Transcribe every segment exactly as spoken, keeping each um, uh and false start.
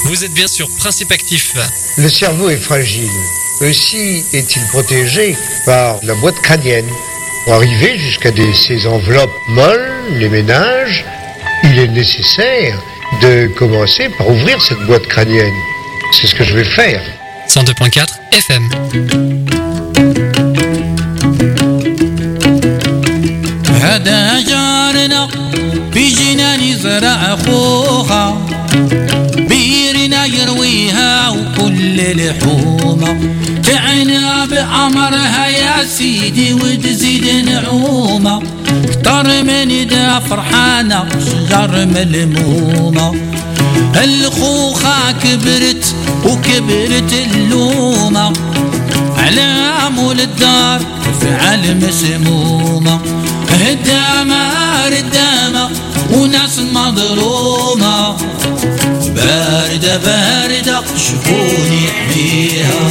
Vous êtes bien sur Principe Actif. Le cerveau est fragile. Aussi est-il protégé par la boîte crânienne. Pour arriver jusqu'à des, ces enveloppes molles, les méninges, il est nécessaire de commencer par ouvrir cette boîte crânienne. C'est ce que je vais faire. cent deux virgule quatre F M. هذا جارنا في جنان زرع خوخة بيرنا يرويها وكل لحومة تعنا بأمرها يا سيدي وتزيد نعومة اكتر من دا فرحانة شجر ملمومة الخوخة كبرت وكبرت اللومة على مول الدار تفعل مسمومة هدامة ردامة وناس مظلومة باردة باردة شكون يحميها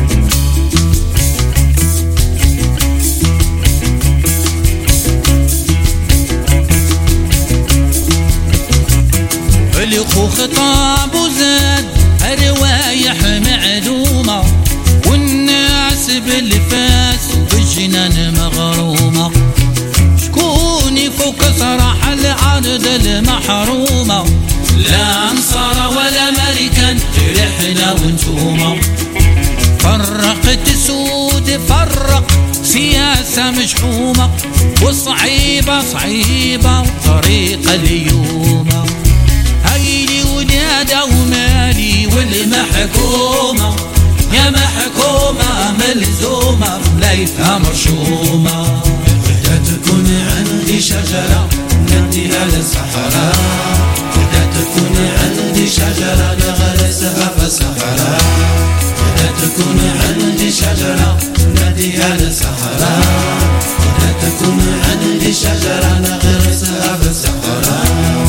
الخوخ طاب وزاد روايح معدومة والناس بالفاس بالجنان مغرومة شكون يفوق صراح العرض المحرومة لا انصار ولا امريكان رحنا وانتوما فرقت سود فرق سياسة مشحومة وصعيبة صعيبة وطريقة اليومة هيلي ولادة ومالي والمحكومة يا محكومة ملزومة بلايفها مرشومة بدها تكون عندي شجرة نديها للصحراء بدها تكون عندي شجرة نغرسها في الصحراء بدها تكون عندي شجرة نديها للصحراء بدها تكون عندي شجرة نغرسها في الصحراء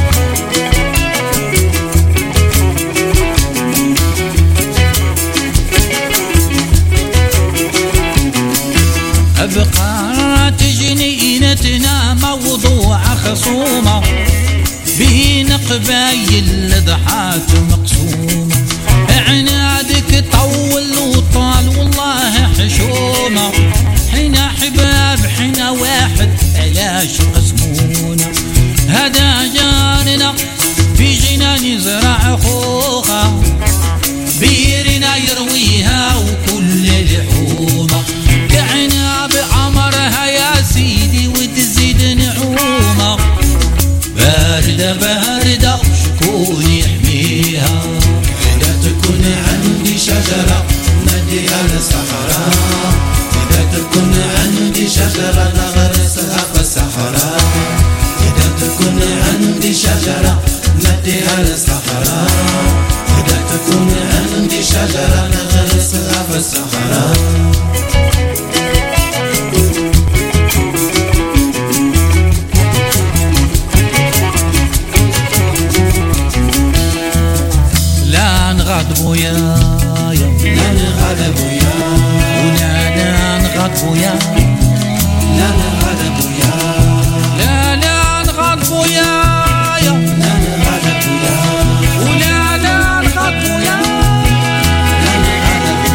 أبقات جنينتنا موضوع خصومة بين قبايل ضحات مقسومة عنادك طول وطال والله حشومة حنا حباب حنا واحد علاش قسمونا هذا جارنا في جنان زرع خوخة بيرنا يرويها وكل لحومة دعنا بأمرها يا سيدي وتزيد نعومة باردة باردة شكون يحميها إذا تكون عندي شجرة نديها للصحراء إذا تكون عندي شجرة نغرسها في الصحراء إذا تكون عندي شجرة نديها للصحراء إذا تكون عندي شجرة نغرسها في الصحراء نغضبوا يا يا لا نغضبوا يا ولا لا نغضبوا يا لا نغضبوا يا لا لا نغضبوا يا يا لا نغضبوا يا ولا لا نغضبوا يا لا نغضبوا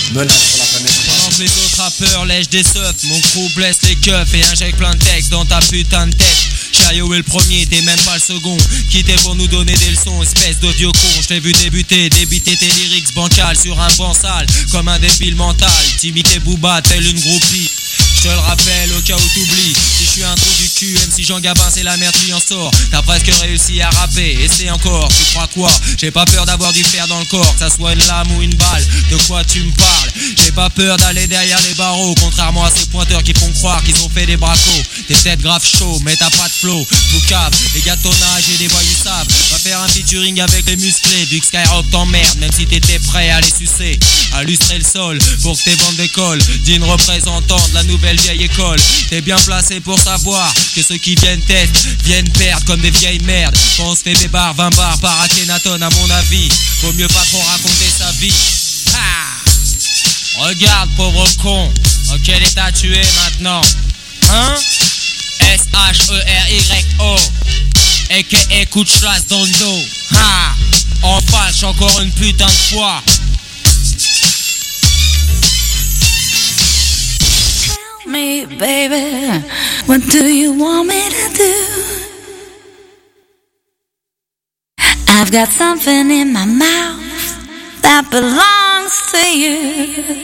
Menace pour la planète. Pendant que les autres rappeurs lèchent des seufs, mon crew blesse les keufs et injecte plein de textes dans ta putain de tête. Chayo est le premier, t'es même pas le second. Qui t'es pour nous donner des leçons, espèce de vieux con. J't'ai vu débuter, débiter tes lyrics bancals sur un banc sale, comme un débile mental. T'imitais Booba, tel une groupie. Je te le rappelle au cas où t'oublies. Si je suis un trou du cul, M C Jean Gabin, c'est la merde qui en sort. T'as presque réussi à rapper, et c'est encore, tu crois quoi? J'ai pas peur d'avoir du fer dans le corps, que ça soit une lame ou une balle. De quoi tu me parles? J'ai pas peur d'aller derrière les barreaux, contrairement à ces pointeurs qui font croire qu'ils ont fait des bracos. T'es peut-être grave chaud, mais t'as pas de flow. Boucave, les gars de ton âge et des voyous savent. Va faire un featuring avec les musclés, vu que Skyrock t'emmerde, même si t'étais prêt à les sucer. À lustrer le sol, pour que tes bandes d'école, digne représentant de la nouvelle vieille école. T'es bien placé pour savoir que ceux qui viennent tête viennent perdre comme des vieilles merdes. On se fait des bars, vingt bars par Akhenaton à mon avis. Vaut mieux pas trop raconter sa vie. Ha! Regarde pauvre con, en quel état tu es maintenant? Hein? S H E R Y O A K A coup de chasse dans le dos. Ha! On fâche encore une putain de fois. Me, baby, what do you want me to do? I've got something in my mouth that belongs to you.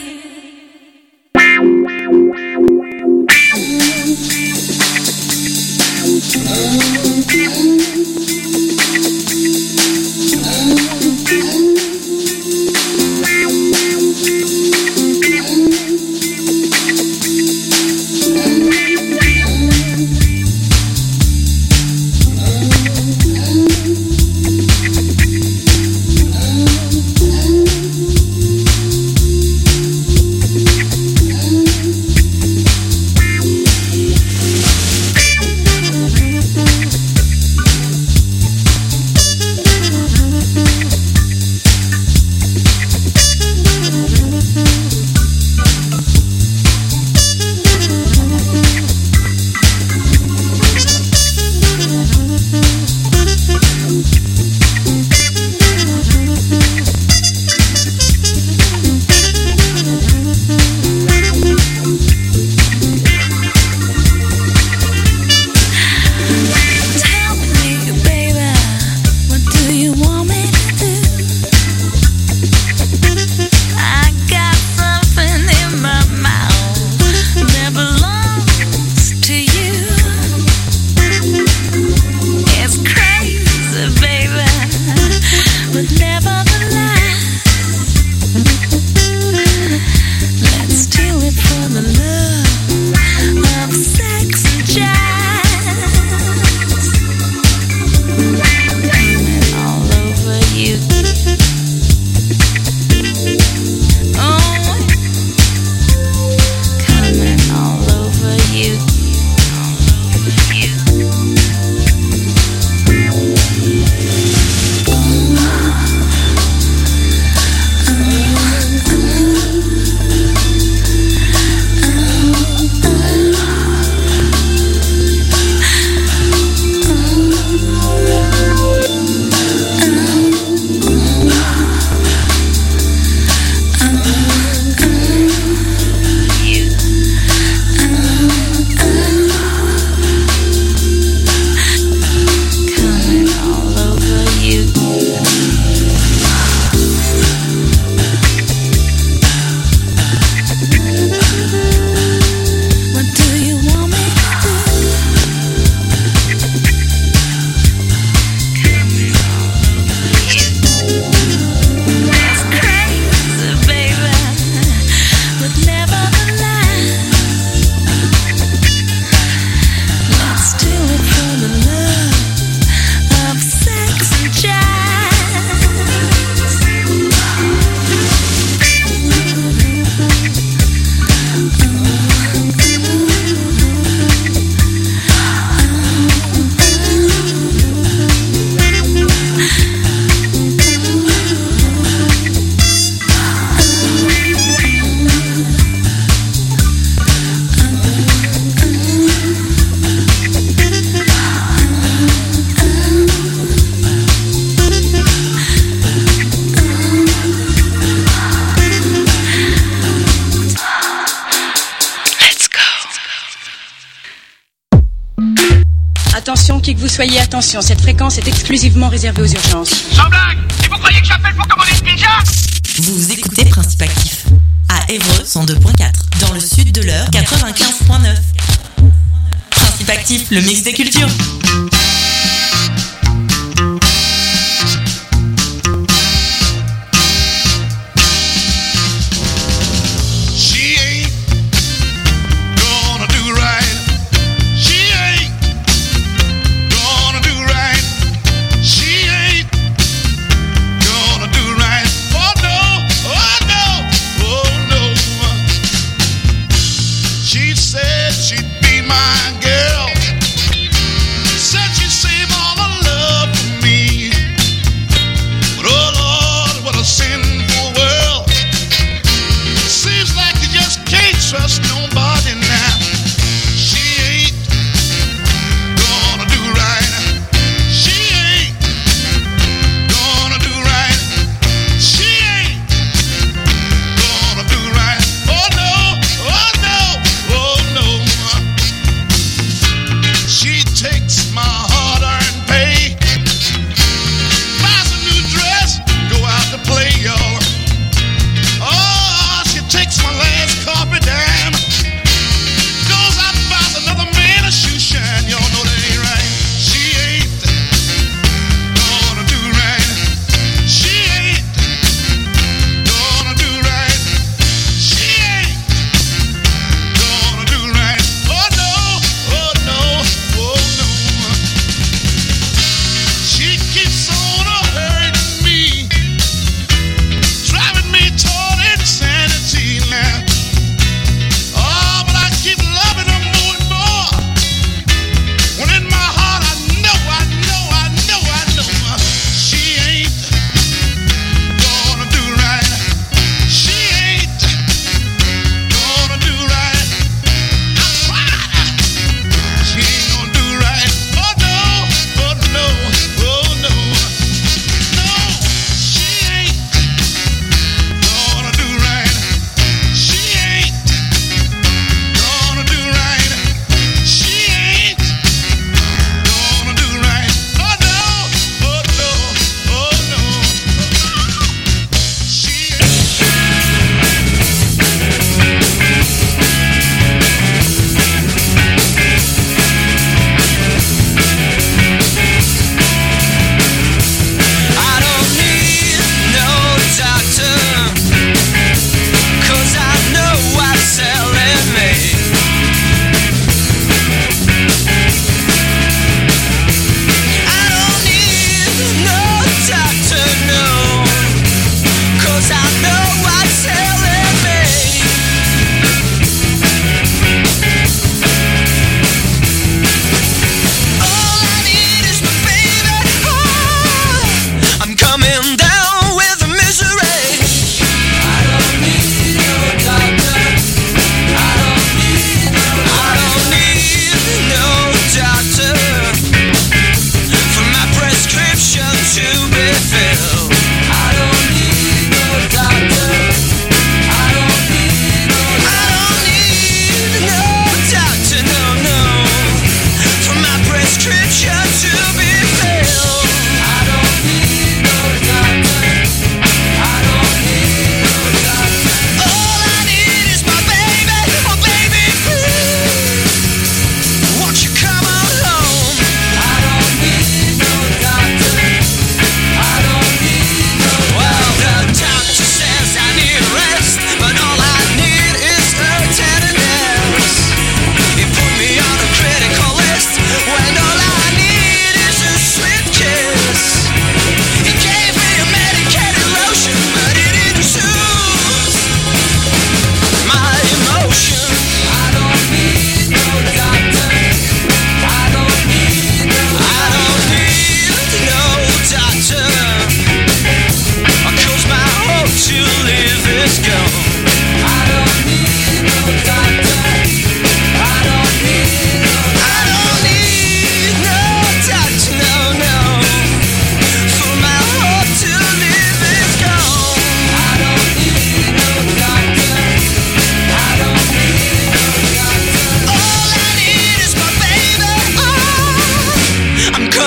attention, qui que vous soyez, attention, cette fréquence est exclusivement réservée aux urgences. Sans blague! Et vous croyez que j'appelle pour commander une pizza? Vous écoutez Principe Actif à Évreux cent deux point quatre, dans le sud de l'Eure quatre-vingt-quinze point neuf. Principe Actif, le mix des cultures.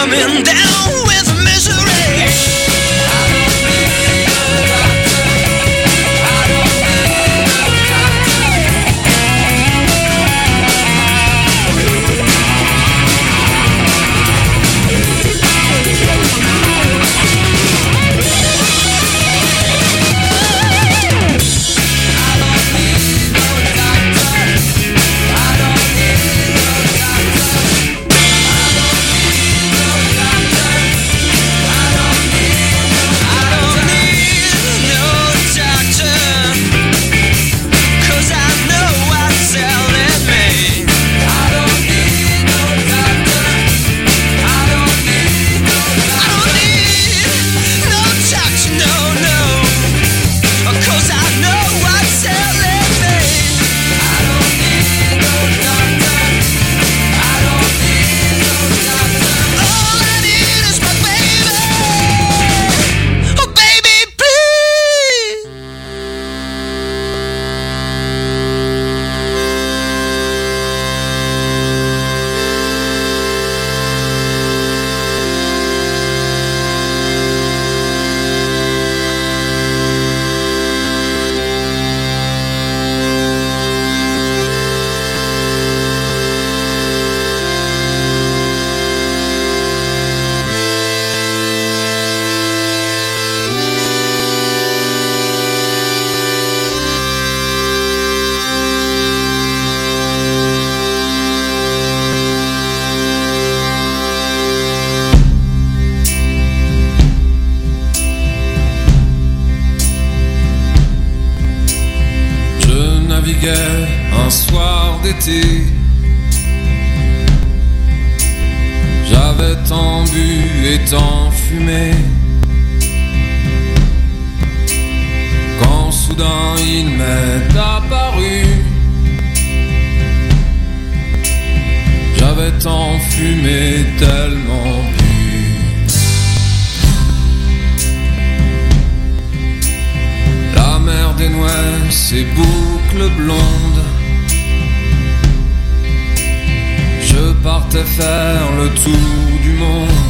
coming down with misery. Un soir d'été, j'avais tant bu et tant fumé, quand soudain il m'est apparu. J'avais tant fumé, tellement bu. La mer dénouait ses boucles blondes. Je partais faire le tour du monde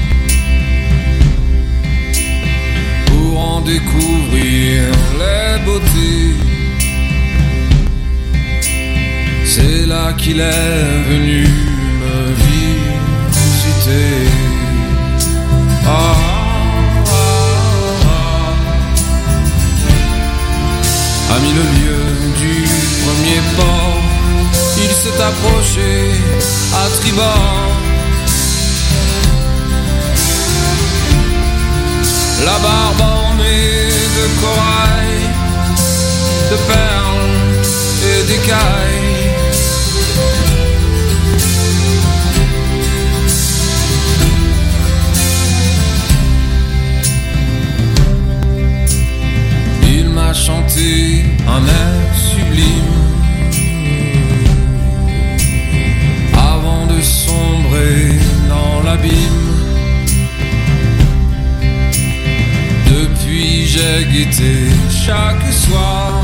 pour en découvrir les beautés. C'est là qu'il est venu me visiter. Ah, ah, ah. A mis le lieu du premier port, il s'est approché à tribord. La barbe ornée de corail, de perles et d'écailles. Il m'a chanté un air sublime avant de sombrer dans l'abîme. Depuis j'ai guetté chaque soir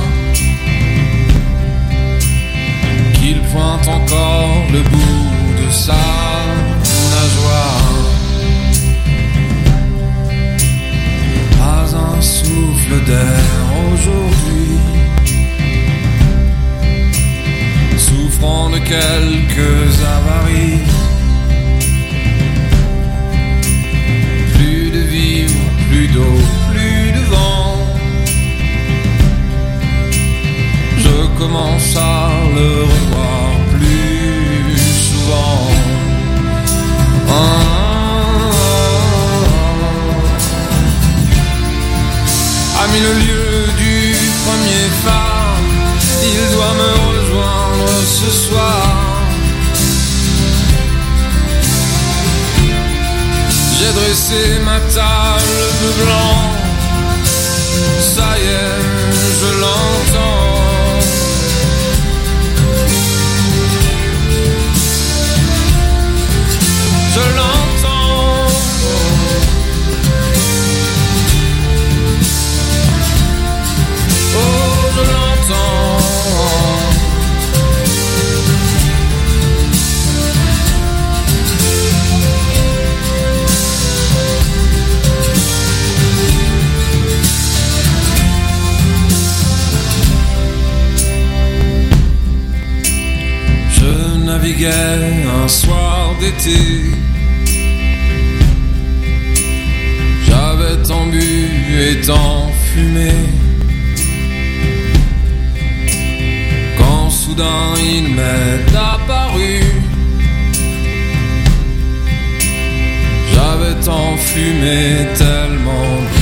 qu'il pointe encore le bout de sa nageoire. Pas un souffle d'air aujourd'hui, souffrant de quelques avaries. Plus de vivre, plus d'eau, plus de vent. Je commence à le revoir plus souvent. Ah, ah, ah. A mis le lieu du premier phare, il doit me rejoindre ce soir. J'ai dressé ma table de blanc, ça y est, je l'entends. Je l'entends. naviguait un soir d'été. J'avais tant bu et tant fumé, quand soudain il m'est apparu. J'avais tant fumé, tellement bu.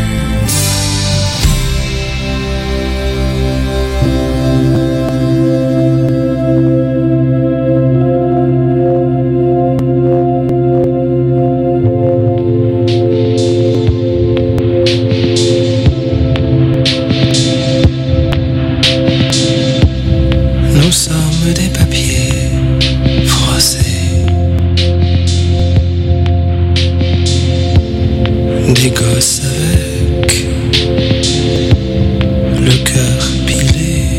Nous sommes des papiers froissés, des gosses avec le cœur pilé,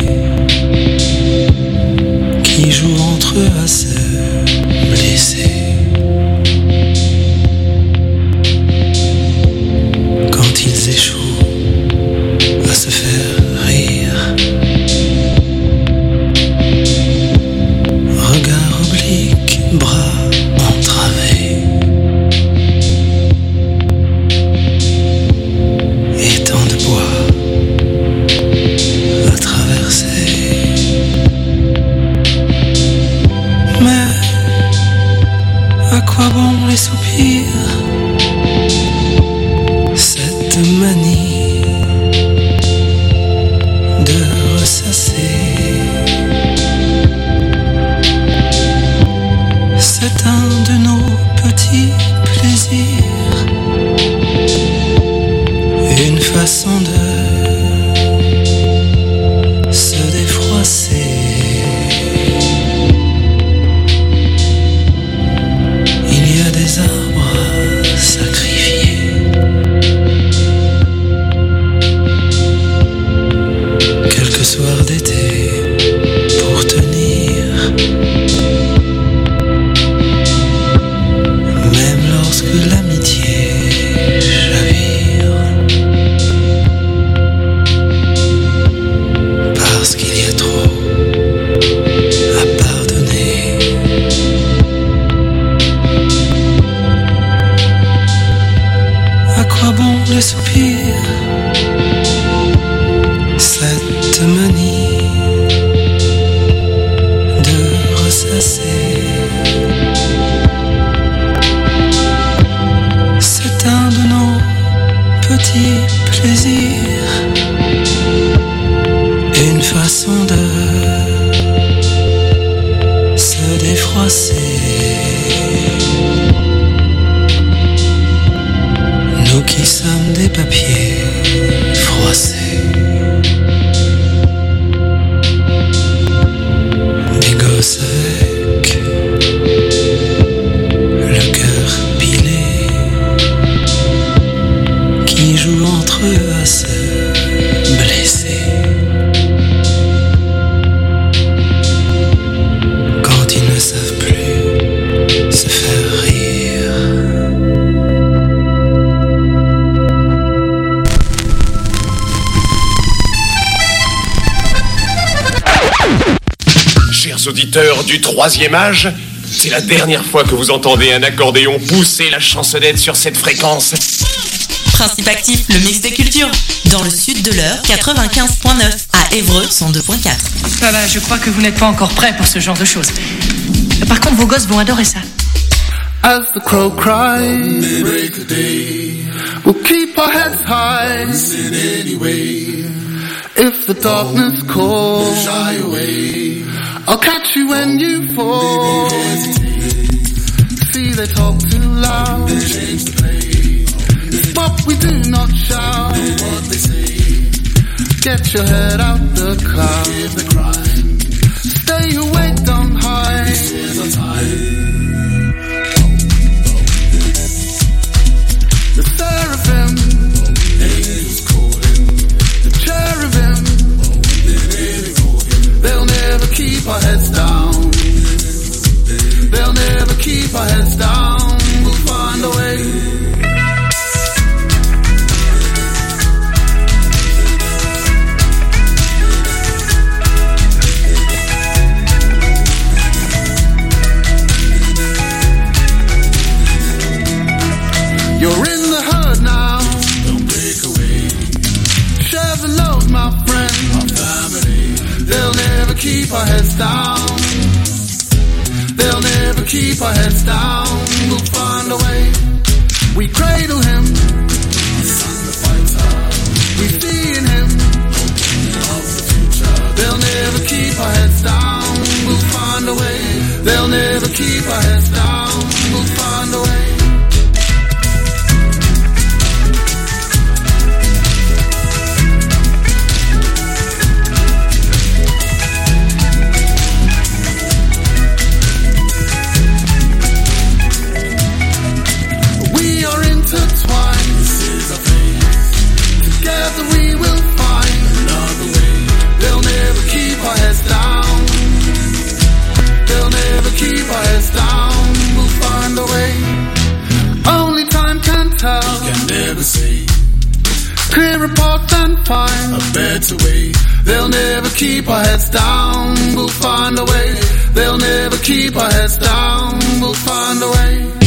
qui jouent entre eux à se blesser. Quand ils échouent à se faire rire, regard oblique, bras entravés, et tant de bois à traverser. Mais à quoi bon les soupirs, cette manie de ressasser? C'est un de nos petits plaisirs, une façon de se défroisser. Il y a des arbres à sacrifier, quelques soirs d'été pour tenir. Même lorsque l'amitié chavire, parce qu'il y a trop à pardonner. À quoi bon le soupir, cette manie de ressasser? C'est un de nos petits plaisirs, une façon de se défroisser. Nous qui sommes des papiers froissés, des gosses avec le cœur pilé, qui jouent entre eux à se blesser. Quand ils ne savent plus se faire rire. Chers auditeurs du troisième âge, c'est la dernière fois que vous entendez un accordéon pousser la chansonnette sur cette fréquence. Principe actif, le mix des cultures. Dans le sud de l'heure, quatre-vingt-quinze virgule neuf. À Évreux, cent deux virgule quatre. Ah bah, je crois que vous n'êtes pas encore prêts pour ce genre de choses. Par contre, vos gosses vont adorer ça. As the crow cries, they break the day. We'll keep our heads high, listen anyway. If the darkness calls, shy away. I'll catch you when you fall. See, they talk too loud, they change the pace. But we do not shout, do what they say. Get your head out the cloud, the crime. Stay awake, don't hide. This is our time. The seraphim, angels calling. The cherubim, they'll never keep our heads down. They'll never keep our heads down. We'll find a way. keep our heads down. They'll never keep our heads down. We'll find a way. We cradle him. We see in him. They'll never keep our heads down. We'll find a way. They'll never keep our heads down. We'll find a way. We are intertwined. This is our fate. Together we will find another way. They'll never keep our heads down. They'll never keep our heads down. We'll find a way. Only time can tell. We can never see. Clear apart and find a better way. They'll never keep our heads down. We'll find a way. They'll never keep our heads down. We'll find a way.